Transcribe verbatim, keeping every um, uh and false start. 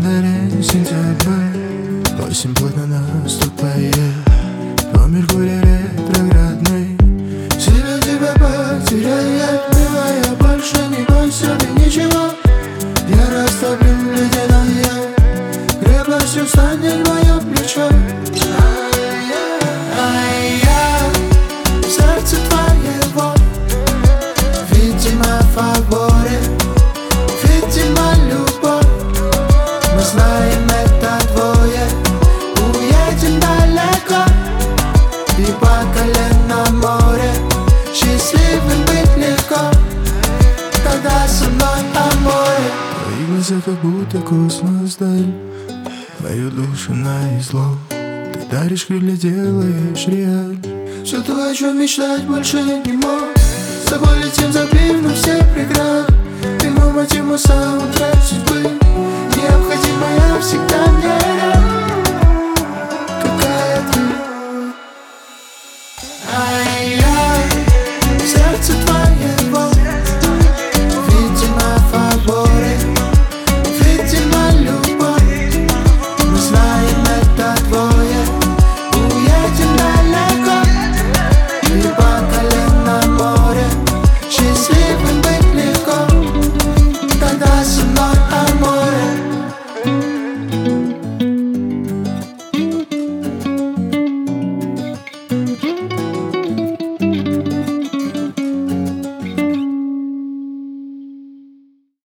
календаре сентябрь, осень плотно наступает, по Меркурию ретроградный. Себя тебя потеряет, милая, больше не бойся ты ничего. Я растоплю ледяная, крепостью станет мое плечо. Ай, я в сердце твоего, видимо, фаворе, видимо, любовь. Мы знаем это двое, уедем далеко и по колено море. Счастливым быть легко, когда со мной аморе. Твои глаза как будто космос даль, мою душу на излом. Ты даришь крылья, делаешь реаль. Все то, о чем мечтать больше не мог. С тобой летим, забив на все преграды. Ты мой мотив, мой саундтрек.